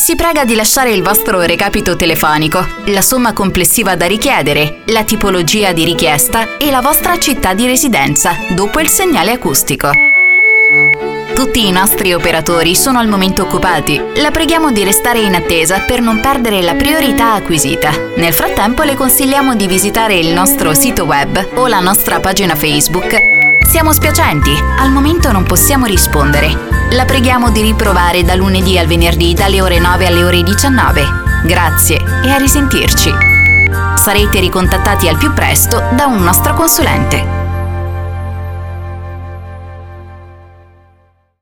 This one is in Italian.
Si prega di lasciare il vostro recapito telefonico, la somma complessiva da richiedere, la tipologia di richiesta e la vostra città di residenza dopo il segnale acustico. Tutti i nostri operatori sono al momento occupati. La preghiamo di restare in attesa per non perdere la priorità acquisita. Nel frattempo le consigliamo di visitare il nostro sito web o la nostra pagina Facebook. Siamo spiacenti, al momento non possiamo rispondere. La preghiamo di riprovare da lunedì al venerdì dalle ore 9 alle ore 19. Grazie e a risentirci. Sarete ricontattati al più presto da un nostro consulente.